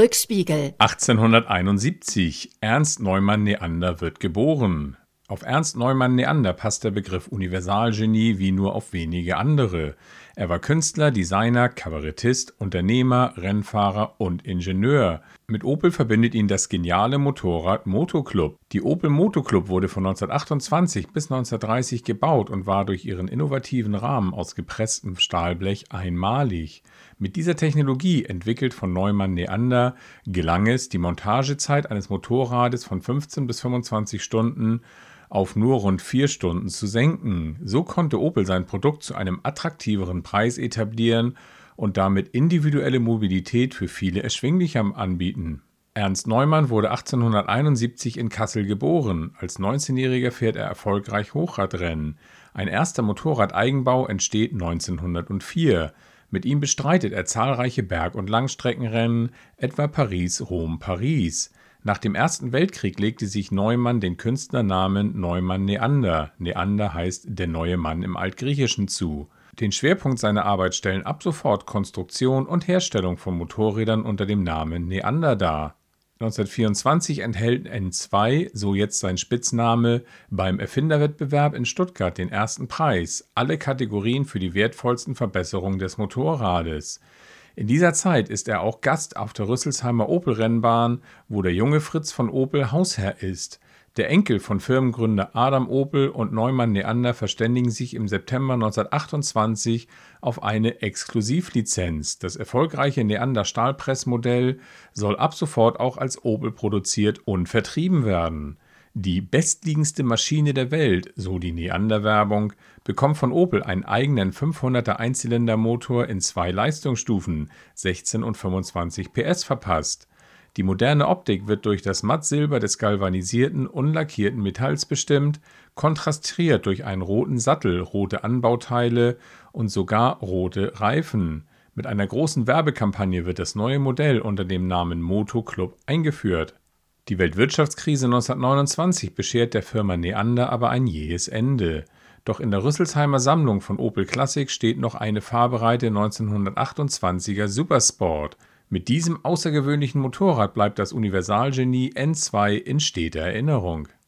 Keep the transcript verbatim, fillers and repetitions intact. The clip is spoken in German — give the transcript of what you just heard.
Rückspiegel. achtzehnhunderteinundsiebzig. Ernst Neumann Neander wird geboren. Auf Ernst Neumann Neander passt der Begriff Universalgenie wie nur auf wenige andere. Er war Künstler, Designer, Kabarettist, Unternehmer, Rennfahrer und Ingenieur. Mit Opel verbindet ihn das geniale Motorrad Moto Club. Die Opel Moto Club wurde von neunzehnhundertachtundzwanzig bis neunzehnhundertdreißig gebaut und war durch ihren innovativen Rahmen aus gepresstem Stahlblech einmalig. Mit dieser Technologie, entwickelt von Neumann Neander, gelang es, die Montagezeit eines Motorrades von fünfzehn bis fünfundzwanzig Stunden auf nur rund vier Stunden zu senken. So konnte Opel sein Produkt zu einem attraktiveren Preis etablieren und damit individuelle Mobilität für viele erschwinglicher anbieten. Ernst Neumann wurde achtzehnhunderteinundsiebzig in Kassel geboren. Als neunzehnjähriger fährt er erfolgreich Hochradrennen. Ein erster Motorradeigenbau entsteht neunzehnhundertvier. Mit ihm bestreitet er zahlreiche Berg- und Langstreckenrennen, etwa Paris-Rom-Paris. Nach dem Ersten Weltkrieg legte sich Neumann den Künstlernamen Neumann Neander, Neander heißt der neue Mann im Altgriechischen, zu. Den Schwerpunkt seiner Arbeit stellen ab sofort Konstruktion und Herstellung von Motorrädern unter dem Namen Neander dar. neunzehnhundertvierundzwanzig enthält N zwei, so jetzt sein Spitzname, beim Erfinderwettbewerb in Stuttgart den ersten Preis, alle Kategorien für die wertvollsten Verbesserungen des Motorrades. In dieser Zeit ist er auch Gast auf der Rüsselsheimer Opel-Rennbahn, wo der junge Fritz von Opel Hausherr ist. Der Enkel von Firmengründer Adam Opel und Neumann Neander verständigen sich im September neunzehnhundertachtundzwanzig auf eine Exklusivlizenz. Das erfolgreiche Neander Stahlpressmodell soll ab sofort auch als Opel produziert und vertrieben werden. Die bestliegendste Maschine der Welt, so die Neander-Werbung, bekommt von Opel einen eigenen fünfhunderter Einzylindermotor in zwei Leistungsstufen, sechzehn und fünfundzwanzig P S, verpasst. Die moderne Optik wird durch das Mattsilber des galvanisierten, unlackierten Metalls bestimmt, kontrastiert durch einen roten Sattel, rote Anbauteile und sogar rote Reifen. Mit einer großen Werbekampagne wird das neue Modell unter dem Namen Moto Club eingeführt. Die Weltwirtschaftskrise neunzehnhundertneunundzwanzig beschert der Firma Neander aber ein jähes Ende. Doch in der Rüsselsheimer Sammlung von Opel Classic steht noch eine fahrbereite neunzehnhundertachtundzwanziger Supersport. Mit diesem außergewöhnlichen Motorrad bleibt das Universalgenie N zwei in steter Erinnerung.